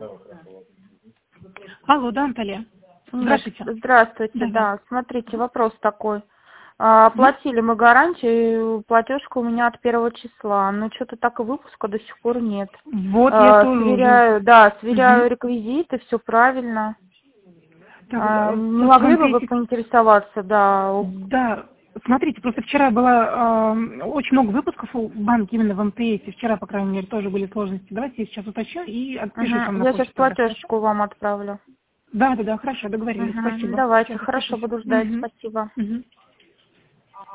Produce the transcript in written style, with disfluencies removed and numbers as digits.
Алло, да, Наталья? Здравствуйте. Здравствуйте, да. Смотрите, вопрос такой. Оплатили мы гарантию, платежка у меня от 1 числа, но что-то так и выпуска до сих пор нет. Вот я тоже Сверяю реквизиты, все правильно. Так, Не могли бы вы поинтересоваться, да? Да, смотрите, просто вчера было очень много выпусков в банке, именно в МТС. Вчера, по крайней мере, тоже были сложности. Давайте я сейчас уточню и отпишу вам на Я почту. сейчас платежку вам отправлю. Да, хорошо, договорились. Спасибо. Давайте, Сейчас хорошо, отпишусь. буду ждать, спасибо.